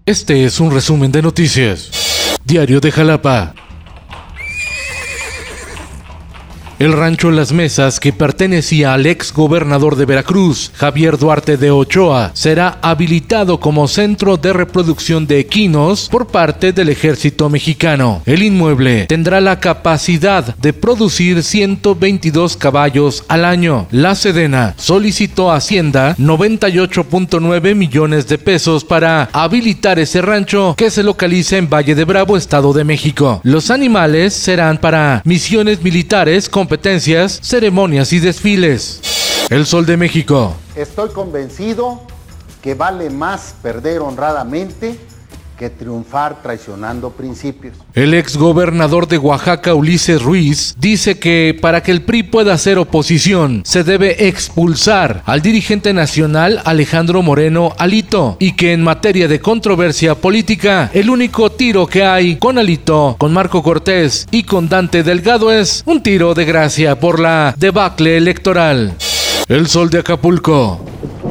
Este es un resumen de noticias. Diario de Jalapa. El rancho Las Mesas, que pertenecía al ex gobernador de Veracruz, Javier Duarte de Ochoa, será habilitado como centro de reproducción de equinos por parte del ejército mexicano. El inmueble tendrá la capacidad de producir 122 caballos al año. La Sedena solicitó a Hacienda 98.9 millones de pesos para habilitar ese rancho que se localiza en Valle de Bravo, Estado de México. Los animales serán para misiones militares, competencias, ceremonias y desfiles. El Sol de México. Estoy convencido que vale más perder honradamente que triunfar traicionando principios. El exgobernador de Oaxaca, Ulises Ruiz, dice que para que el PRI pueda hacer oposición, se debe expulsar al dirigente nacional Alejandro Moreno Alito, y que en materia de controversia política, el único tiro que hay con Alito, con Marco Cortés y con Dante Delgado es un tiro de gracia por la debacle electoral. El Sol de Acapulco.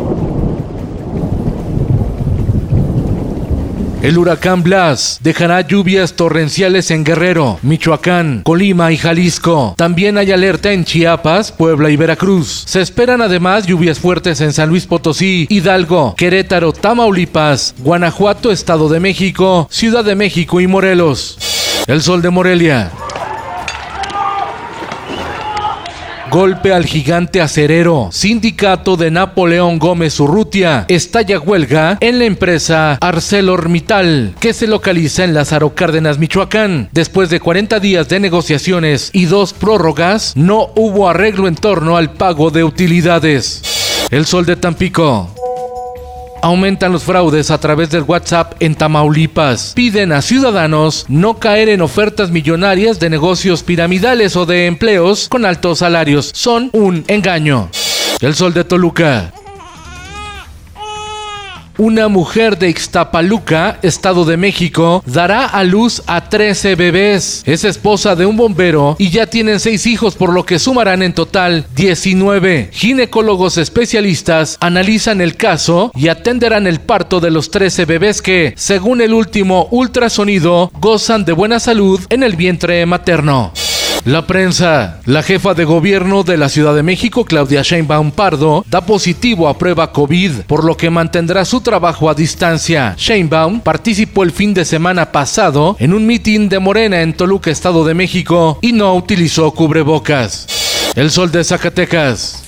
El huracán Blas dejará lluvias torrenciales en Guerrero, Michoacán, Colima y Jalisco. También hay alerta en Chiapas, Puebla y Veracruz. Se esperan además lluvias fuertes en San Luis Potosí, Hidalgo, Querétaro, Tamaulipas, Guanajuato, Estado de México, Ciudad de México y Morelos. El Sol de Morelia. Golpe al gigante acerero. Sindicato de Napoleón Gómez Urrutia estalla huelga en la empresa ArcelorMittal, que se localiza en Lázaro Cárdenas, Michoacán. Después de 40 días de negociaciones y 2 prórrogas, no hubo arreglo en torno al pago de utilidades. El Sol de Tampico. Aumentan los fraudes a través del WhatsApp en Tamaulipas. Piden a ciudadanos no caer en ofertas millonarias de negocios piramidales o de empleos con altos salarios. Son un engaño. El Sol de Toluca. Una mujer de Ixtapaluca, Estado de México, dará a luz a 13 bebés. Es esposa de un bombero y ya tienen 6 hijos, por lo que sumarán en total 19. Ginecólogos especialistas analizan el caso y atenderán el parto de los 13 bebés que, según el último ultrasonido, gozan de buena salud en el vientre materno. La prensa. La jefa de gobierno de la Ciudad de México, Claudia Sheinbaum Pardo, da positivo a prueba COVID, por lo que mantendrá su trabajo a distancia. Sheinbaum participó el fin de semana pasado en un mitin de Morena en Toluca, Estado de México, y no utilizó cubrebocas. El Sol de Zacatecas.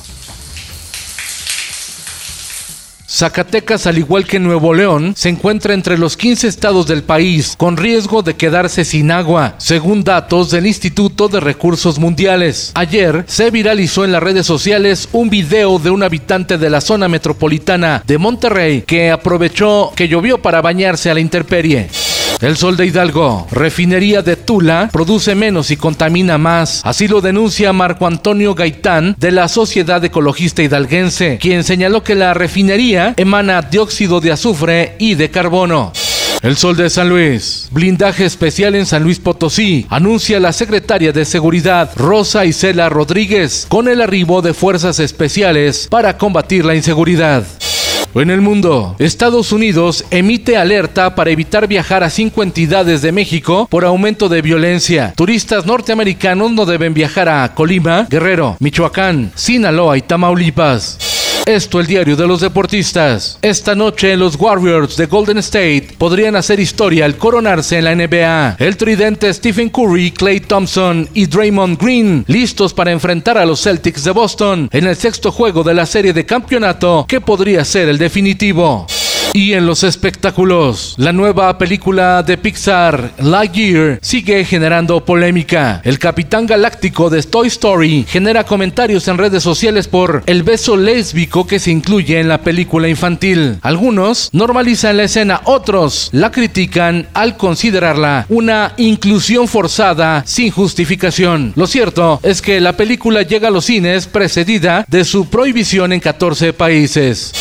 Zacatecas, al igual que Nuevo León, se encuentra entre los 15 estados del país con riesgo de quedarse sin agua, según datos del Instituto de Recursos Mundiales. Ayer se viralizó en las redes sociales un video de un habitante de la zona metropolitana de Monterrey que aprovechó que llovió para bañarse a la intemperie. El Sol de Hidalgo. Refinería de Tula produce menos y contamina más. Así lo denuncia Marco Antonio Gaitán de la Sociedad Ecologista Hidalguense, quien señaló que la refinería emana dióxido de azufre y de carbono. El Sol de San Luis. Blindaje especial en San Luis Potosí, anuncia la secretaria de Seguridad, Rosa Isela Rodríguez, con el arribo de fuerzas especiales para combatir la inseguridad. En el mundo, Estados Unidos emite alerta para evitar viajar a 5 entidades de México por aumento de violencia. Turistas norteamericanos no deben viajar a Colima, Guerrero, Michoacán, Sinaloa y Tamaulipas. Esto, el diario de los deportistas. Esta noche los Warriors de Golden State podrían hacer historia al coronarse en la NBA. El tridente Stephen Curry, Klay Thompson y Draymond Green listos para enfrentar a los Celtics de Boston en el 6º juego de la serie de campeonato que podría ser el definitivo. Y en los espectáculos, la nueva película de Pixar, Lightyear, sigue generando polémica. El Capitán Galáctico de Toy Story genera comentarios en redes sociales por el beso lésbico que se incluye en la película infantil. Algunos normalizan la escena, otros la critican al considerarla una inclusión forzada sin justificación. Lo cierto es que la película llega a los cines precedida de su prohibición en 14 países.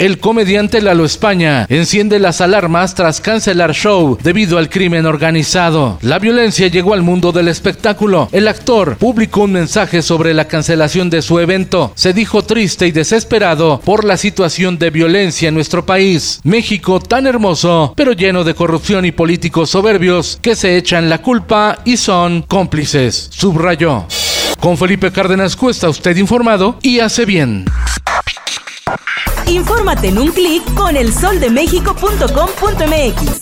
El comediante Lalo España enciende las alarmas tras cancelar show debido al crimen organizado. La violencia llegó al mundo del espectáculo. El actor publicó un mensaje sobre la cancelación de su evento. Se dijo triste y desesperado por la situación de violencia en nuestro país. México tan hermoso, pero lleno de corrupción y políticos soberbios que se echan la culpa y son cómplices, subrayó. Con Felipe Cárdenas Cuesta, usted informado y hace bien. Infórmate en un clic con elsoldemexico.com.mx.